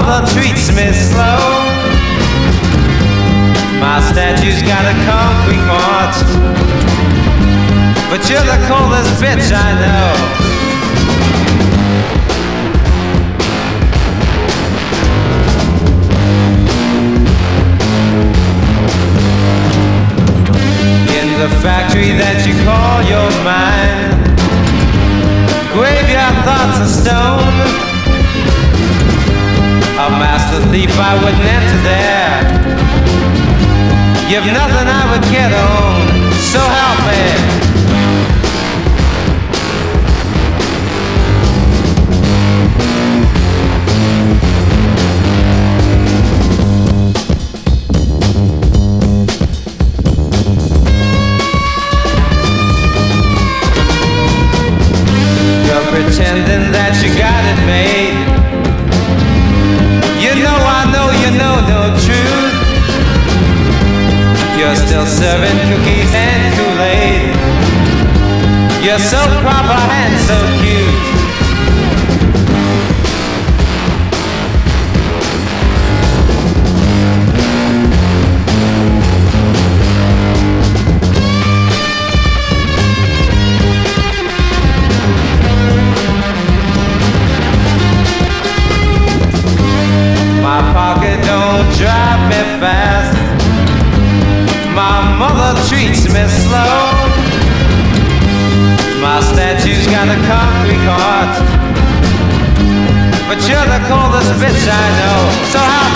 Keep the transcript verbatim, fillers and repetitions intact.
mother treats me slow. My statue's got a concrete heart, but you're the coldest bitch I know. In the factory that you call your mind, graveyard thoughts of stone. A master thief, I wouldn't enter there. You've nothing I would care to own, so help me. You're pretending that you got it made. You know I know you know no truth. You're still serving cookies and Kool-Aid. You're so proper and so cute. My pocket don't drive me fast. My mother treats me slow. My statue's got a concrete heart, but you're the coldest bitch I know. So how